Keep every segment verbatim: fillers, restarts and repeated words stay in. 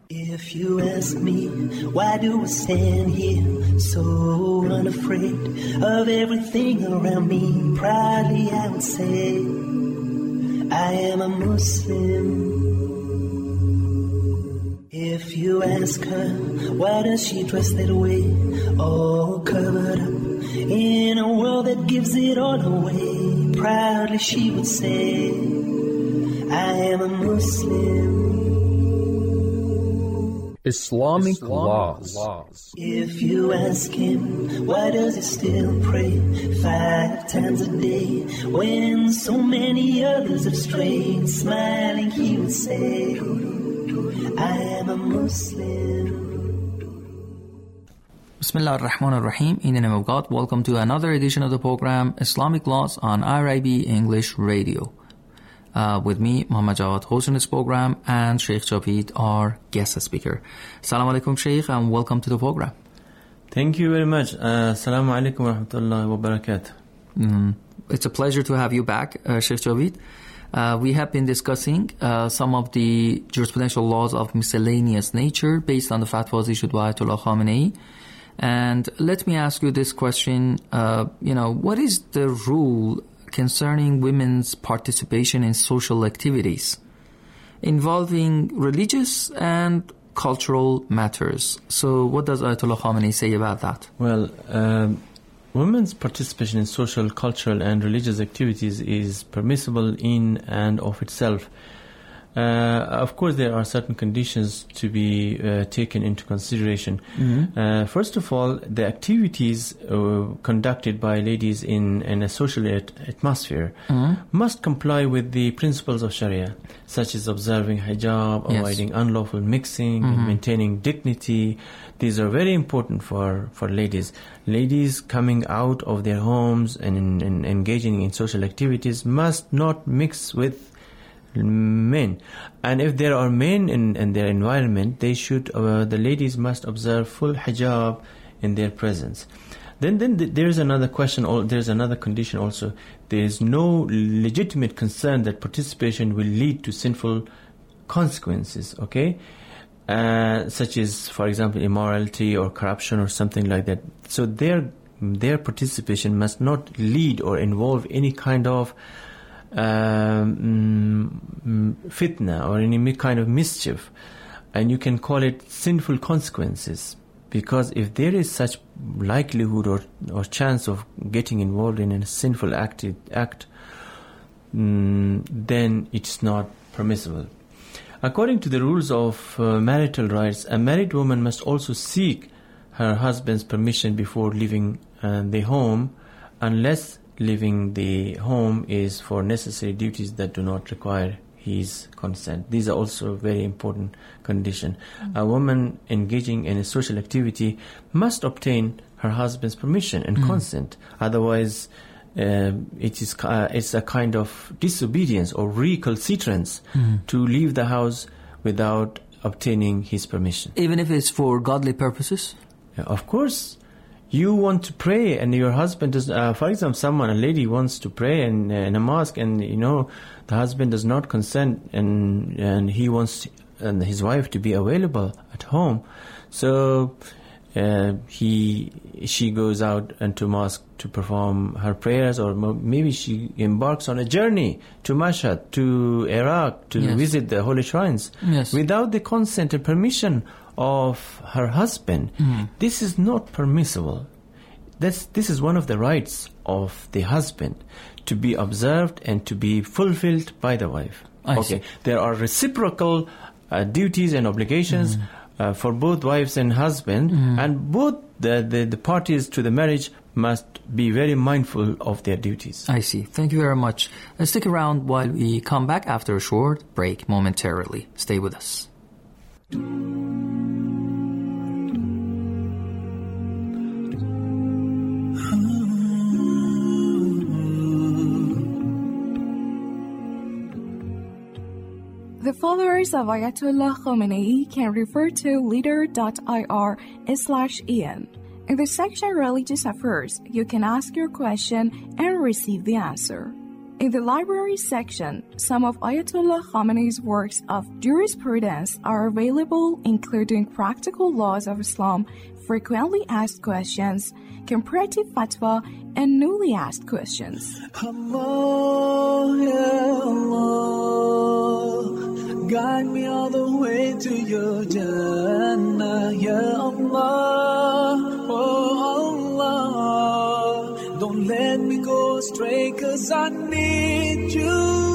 If you ask me, why do I stand here so unafraid of everything around me? Proudly I would say, I am a Muslim. If you ask her, why does she dress that way, all covered up in a world that gives it all away? Proudly she would say, I am a Muslim. Islamic, Islamic laws. laws. If you ask him, why does he still pray five times a day when so many others have strayed? Smiling he would say, I am a Muslim. Bismillah ar-Rahman ar-Rahim. In the name of God, welcome to another edition of the program Islamic Laws on R I B English Radio. Uh, with me, Muhammad Jawad, hosting this program, and Sheikh Javid, our guest speaker. Assalamu alaikum, Sheikh, and welcome to the program. Thank you very much. Uh, Assalamu alaikum wa rahmatullahi wa barakatuh. Mm, it's a pleasure to have you back, uh, Sheikh Javid. Uh, we have been discussing uh, some of the jurisprudential laws of miscellaneous nature based on the fatwas issued by Ayatollah Khamenei. And let me ask you this question, uh, you know, what is the rule concerning women's participation in social activities involving religious and cultural matters? So what does Ayatollah Khamenei say about that? Well, um, women's participation in social, cultural and religious activities is permissible in and of itself. Uh, of course, there are certain conditions to be uh, taken into consideration. Mm-hmm. Uh, first of all, the activities uh, conducted by ladies in, in a social at- atmosphere mm-hmm. must comply with the principles of Sharia, such as observing hijab, yes. avoiding unlawful mixing, mm-hmm. and maintaining dignity. These are very important for, for ladies. Ladies coming out of their homes and, in, and engaging in social activities must not mix with men, and if there are men in, in their environment, they should uh, the ladies must observe full hijab in their presence. Then then th- there's another question, or there's another condition also. There is no legitimate concern that participation will lead to sinful consequences, okay, uh, such as, for example, immorality or corruption or something like that. So their their participation must not lead or involve any kind of Um, fitna or any kind of mischief, and you can call it sinful consequences, because if there is such likelihood or, or chance of getting involved in a sinful act, act um, then it's not permissible. According to the rules of uh, marital rights, a married woman must also seek her husband's permission before leaving uh, the home, unless leaving the home is for necessary duties that do not require his consent. These are also very important conditions. Mm-hmm. A woman engaging in a social activity must obtain her husband's permission and mm-hmm. consent. Otherwise, uh, it is uh, it's a kind of disobedience or recalcitrance mm-hmm. to leave the house without obtaining his permission. Even if it's for godly purposes? Yeah, of course. You want to pray, and your husband does. Uh, for example, someone, a lady, wants to pray in, uh, in a mosque, and you know the husband does not consent, and and he wants and his wife to be available at home. So uh, he she goes out into mosque to perform her prayers, or maybe she embarks on a journey to Mashhad, to Iraq, to yes. visit the holy shrines, yes. without the consent and permission of her husband. Mm. This is not permissible. This this is one of the rights of the husband, to be observed and to be fulfilled by the wife. I okay, see. There are reciprocal uh, duties and obligations mm. uh, for both wives and husband, mm. and both the, the the parties to the marriage must be very mindful of their duties. I see. Thank you very much. Let's stick around while we come back after a short break momentarily. Stay with us. The followers of Ayatollah Khamenei can refer to leader.ir slash en. In the section Religious Affairs, you can ask your question and receive the answer. In the library section, some of Ayatollah Khamenei's works of jurisprudence are available, including Practical Laws of Islam, Frequently Asked Questions, Comparative Fatwa, and Newly Asked Questions. Allah, ya Allah, guide me all the way to your Jannah, ya Allah, oh Allah, don't let me go astray, 'cause I need you.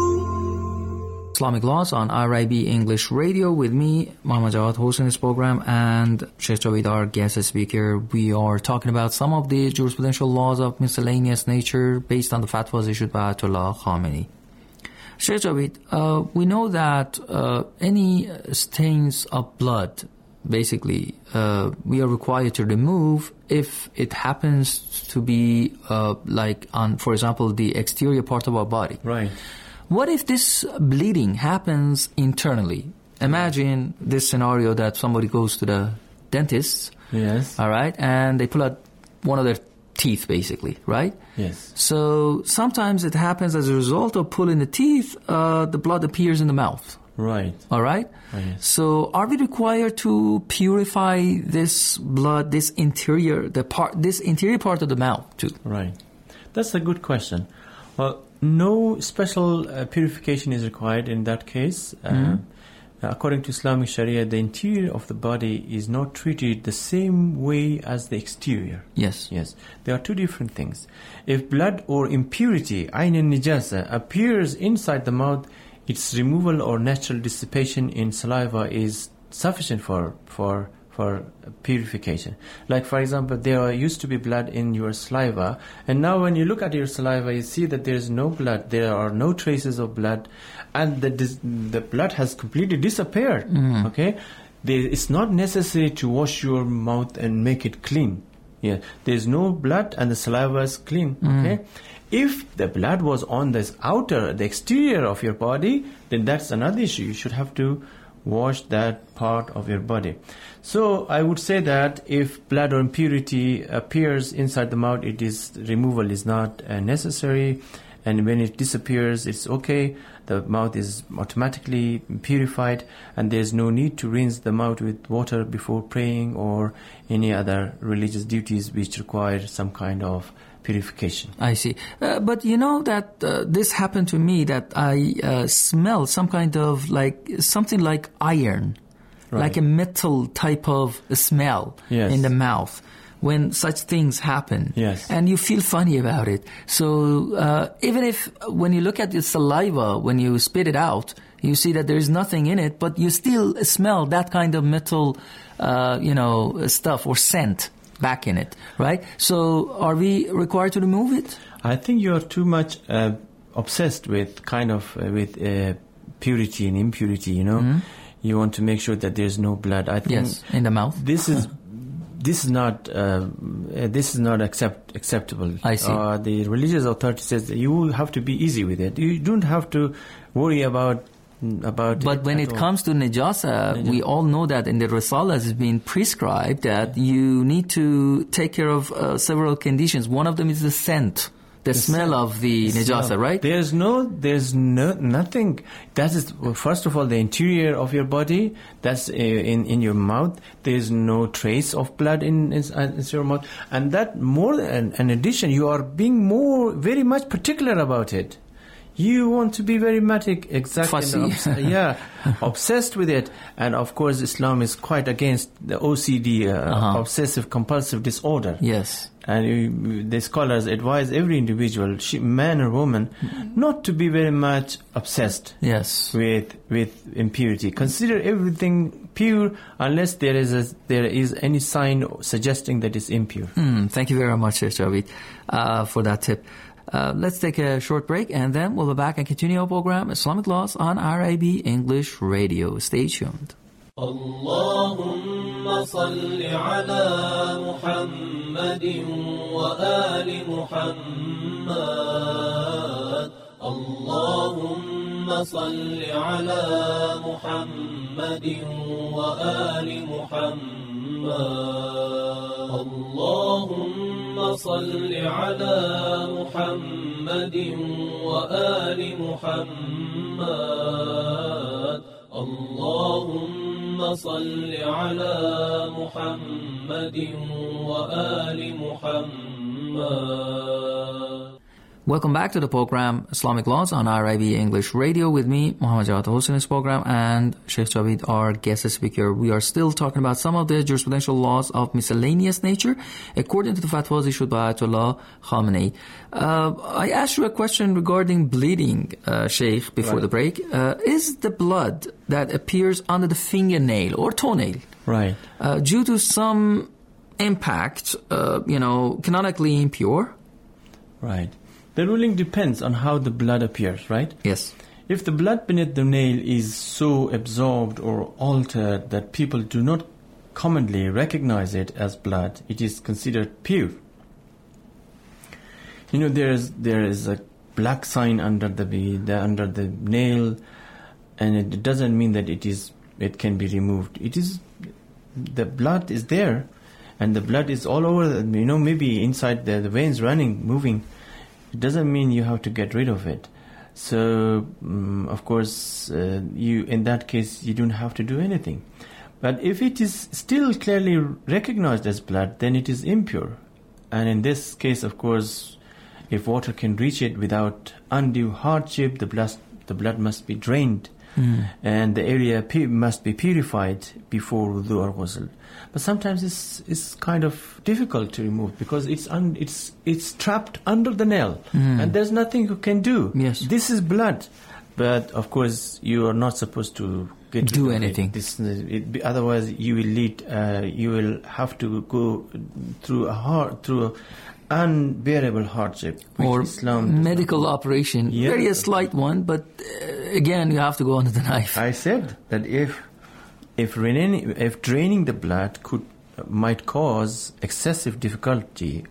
Islamic Laws on R I B English Radio with me, Muhammad Jawad, hosting this program, and Sheikh Javed, our guest speaker. We are talking about some of the jurisprudential laws of miscellaneous nature based on the fatwas issued by Ayatollah Khamenei. Sheikh Javed, uh, we know that uh, any stains of blood, basically, uh, we are required to remove if it happens to be uh, like on, for example, the exterior part of our body. Right. What if this bleeding happens internally? Imagine this scenario that somebody goes to the dentist, Yes. all right, and they pull out one of their teeth, basically, right? Yes. So sometimes it happens as a result of pulling the teeth, uh, the blood appears in the mouth, Right. all right? Oh, yes. So are we required to purify this blood, this interior, the part, this interior part of the mouth too? Right. That's a good question. Well, no special uh, purification is required in that case. Uh, Mm-hmm. According to Islamic Sharia, the interior of the body is not treated the same way as the exterior. Yes. Yes, there are two different things. If blood or impurity, ayn al-nijasa, appears inside the mouth, its removal or natural dissipation in saliva is sufficient for for for purification. Like, for example, there used to be blood in your saliva, and now when you look at your saliva, you see that there is no blood, there are no traces of blood, and the dis- the blood has completely disappeared. Mm. Okay, there, it's not necessary to wash your mouth and make it clean. Yeah, there is no blood and the saliva is clean. Okay, if the blood was on this outer, the exterior of your body, then that's another issue. You should have to wash that part of your body. So I would say that if blood or impurity appears inside the mouth, it is removal is not uh, necessary, and when it disappears, it's okay. The mouth is automatically purified, and there's no need to rinse the mouth with water before praying or any other religious duties which require some kind of purification. I see. Uh, but you know that uh, this happened to me, that I uh, smell some kind of like, something like iron, Right. like a metal type of smell Yes. in the mouth when such things happen. Yes. And you feel funny about it. So uh, even if when you look at the saliva, when you spit it out, you see that there's nothing in it, but you still smell that kind of metal, uh, you know, stuff or scent back in it, right? So are we required to remove it? I think you're too much uh, obsessed with kind of uh, with uh, purity and impurity, you know. Mm-hmm. You want to make sure that there's no blood. I think Yes, in the mouth. this is this is not uh, uh, this is not accept acceptable. I see. Uh, the religious authority says that you have to be easy with it. You don't have to worry about about. But when at it all. comes to najasa, we all know that in the Risalas it's been prescribed that you need to take care of uh, several conditions. One of them is the scent, the, smell of the najasa, No, right? There's no, there's no, nothing. That is, well, first of all, the interior of your body, that's uh, in, in your mouth. There's no trace of blood in, in, in your mouth. And that more than, in addition, you are being more, very much particular about it. You want to be very matic, exactly. Fussy. Obs- yeah, obsessed with it. And of course, Islam is quite against the O C D, uh, Uh-huh. obsessive compulsive disorder. Yes. And you, the scholars advise every individual, she, man or woman, not to be very much obsessed Yes. with with impurity. Consider everything pure unless there is a, there is any sign suggesting that it's impure. Mm, thank you very much, Sheikh Javed, uh, for that tip. Uh, let's take a short break, and then we'll be back and continue our program, Islamic Laws on R I B English Radio. Stay tuned. اللهم صل على محمد وآل محمد اللهم صل على محمد وآل محمد اللهم صل على محمد وآل محمد اللهم صل على محمد وآل محمد. Welcome back to the program Islamic Laws on R I B English Radio with me, Muhammad Jawad Hossein, in this program, and Sheikh Javid, our guest speaker. We are still talking about some of the jurisprudential laws of miscellaneous nature according to the fatwas issued by Ayatollah Khamenei. Uh, I asked you a question regarding bleeding, uh, Sheikh, before right. the break. Uh, is the blood that appears under the fingernail or toenail right. uh, due to some impact, uh, you know, canonically impure? Right. The ruling depends on how the blood appears, right? Yes. If the blood beneath the nail is so absorbed or altered that people do not commonly recognize it as blood, it is considered pure. You know, there is there is a black sign under the, the under the nail, and it doesn't mean that it is it can be removed. It is the blood is there, and the blood is all over. You know, maybe inside the, the veins running, moving. It doesn't mean you have to get rid of it. So, um, of course, uh, you in that case, you don't have to do anything. But if it is still clearly recognized as blood, then it is impure. And in this case, of course, if water can reach it without undue hardship, the blood, the blood must be drained. Mm. And the area pu- must be purified before wudu or ghusl. But sometimes it's it's kind of difficult to remove because it's un- it's it's trapped under the nail, mm. and there's nothing you can do. Yes, this is blood, but of course you are not supposed to get do anything. It. This, it, otherwise, you will lead. Uh, you will have to go through a hard through a unbearable hardship, or Islam medical operation. Yeah. Very a slight one, but uh, again, you have to go under the knife. I said that if if draining, if draining the blood could uh, might cause excessive difficulty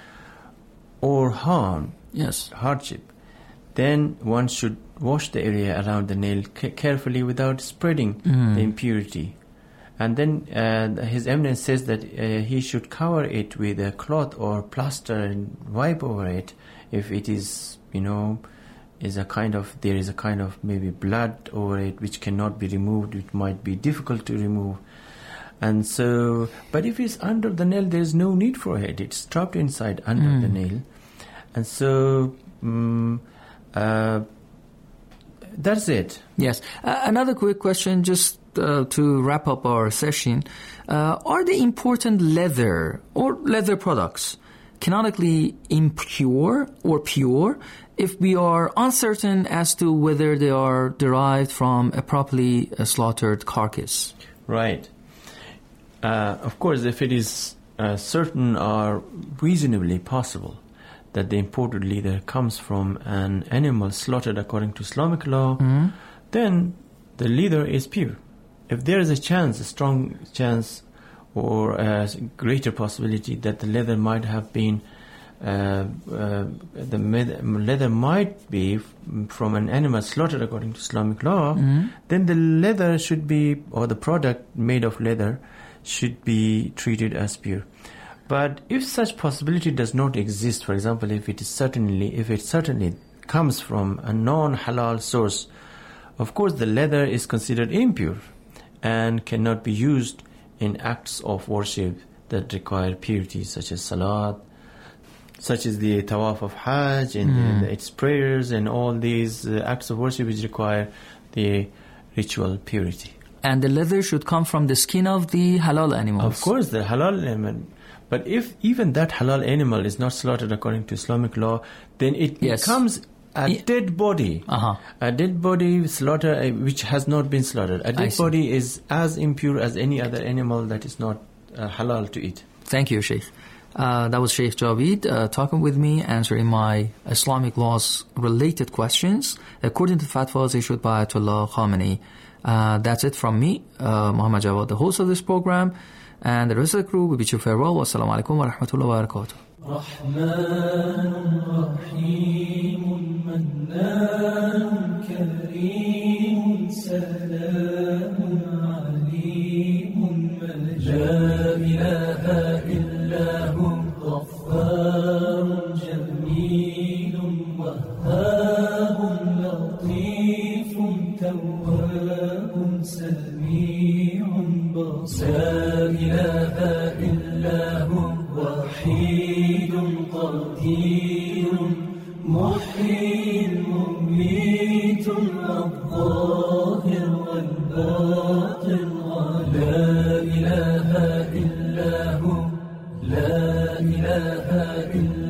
or harm, yes, hardship, then one should wash the area around the nail c- carefully without spreading mm. the impurity. And then uh, His Eminence says that uh, he should cover it with a cloth or plaster and wipe over it if it is, you know, is a kind of there is a kind of maybe blood over it which cannot be removed, which might be difficult to remove. And so, but if it's under the nail, there is no need for it. It's trapped inside under mm. the nail, and so um, uh, that's it. Yes. Uh, another quick question, just. Uh, to wrap up our session, uh, are the important leather or leather products canonically impure or pure if we are uncertain as to whether they are derived from a properly uh, slaughtered carcass? Right. Uh, of course, if it is uh, certain or reasonably possible that the imported leather comes from an animal slaughtered according to Islamic law, mm-hmm. then the leather is pure. If there is a chance, a strong chance, or a greater possibility that the leather might have been, uh, uh, the med- leather might be f- from an animal slaughtered according to Islamic law, mm-hmm. then the leather should be, or the product made of leather, should be treated as pure. But if such possibility does not exist, for example, if it is certainly, if it certainly comes from a non-halal source, of course the leather is considered impure and cannot be used in acts of worship that require purity, such as salat, such as the tawaf of Hajj, and mm. the, the, its prayers, and all these uh, acts of worship which require the ritual purity. And the leather should come from the skin of the halal animals. Of course, the halal animal. But if even that halal animal is not slaughtered according to Islamic law, then it yes. becomes a yeah. dead body, uh-huh. a dead body slaughter uh, which has not been slaughtered. A dead body is as impure as any other animal that is not uh, halal to eat. Thank you, Sheikh. Uh, that was Sheikh Javid uh, talking with me, answering my Islamic laws related questions according to fatwas issued by Ayatollah Khamenei. Uh, that's it from me, uh, Muhammad Jawad, the host of this program, and the rest of the crew. We bid you farewell. Wassalamu alaikum wa rahmatullahi wa barakatuh. رحمن رحيم منان كريم سلام عليم من لا إله إلا هو غفار لا إله إلا هو وحيد قدير محيي مميت الظاهر والباطن لا إله إلا هو لا إله إلا